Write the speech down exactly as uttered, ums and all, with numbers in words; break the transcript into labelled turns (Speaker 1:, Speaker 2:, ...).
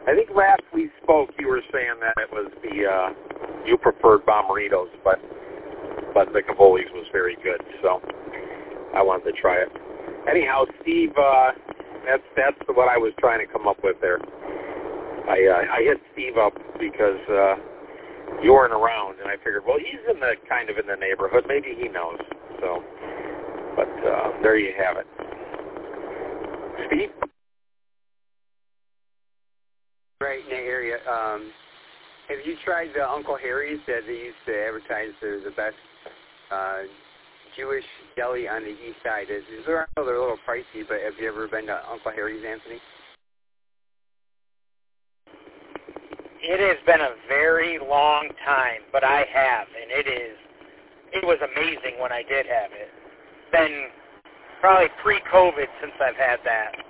Speaker 1: I think last we spoke, you were saying that it was the uh, you preferred Bomberitos, but but the Cavoli's was very good, so I wanted to try it. Anyhow, Steve, uh, that's that's what I was trying to come up with there. I uh, I hit Steve up because uh, you weren't around, and I figured, well, he's in the kind of in the neighborhood, maybe he knows. So, but uh, there you have it, Steve.
Speaker 2: Right in the area. Um, have you tried the Uncle Harry's that they used to advertise as the best uh, Jewish deli on the east side? Is, is there, I know they're a little pricey, but have you ever been to Uncle Harry's, Anthony?
Speaker 3: It has been a very long time, but I have, and it is, it was amazing when I did have it. It's been probably pre-COVID since I've had that.